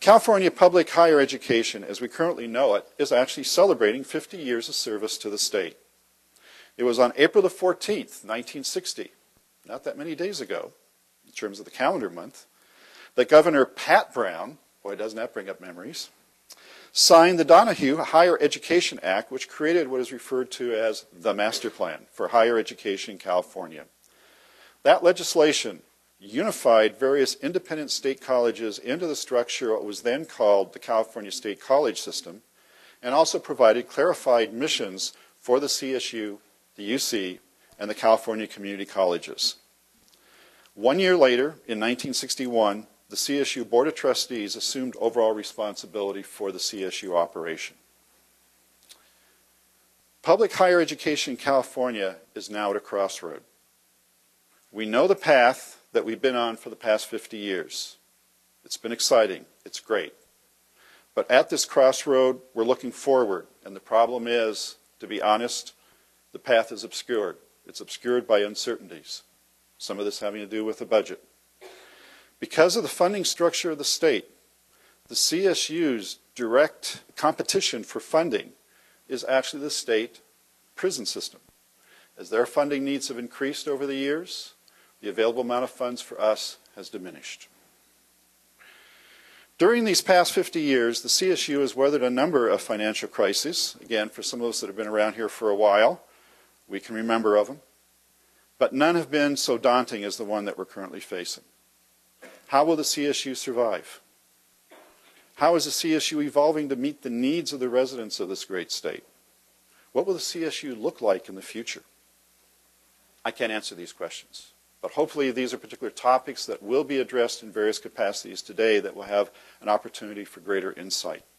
California public higher education, as we currently know it, is actually celebrating 50 years of service to the state. It was on April the 14th, 1960, not that many days ago, in terms of the calendar month, that Governor Pat Brown, boy, doesn't that bring up memories, signed the Donahue Higher Education Act, which created what is referred to as the Master Plan for Higher Education in California. That legislation unified various independent state colleges into the structure of what was then called the California State College System, and also provided clarified missions for the CSU, the UC, and the California community colleges. 1 year later, in 1961, the CSU Board of Trustees assumed overall responsibility for the CSU operation. Public higher education in California is now at a crossroad. We know the path that we've been on for the past 50 years. It's been exciting. It's great. But at this crossroad, we're looking forward, and the problem is, to be honest, the path is obscured. It's obscured by uncertainties, some of this having to do with the budget. Because of the funding structure of the state, the CSU's direct competition for funding is actually the state prison system. As their funding needs have increased over the years, the available amount of funds for us has diminished. During these past 50 years, the CSU has weathered a number of financial crises. Again, for some of us that have been around here for a while, we can remember of them. But none have been so daunting as the one that we're currently facing. How will the CSU survive? How is the CSU evolving to meet the needs of the residents of this great state? What will the CSU look like in the future? I can't answer these questions. But hopefully these are particular topics that will be addressed in various capacities today that will have an opportunity for greater insight.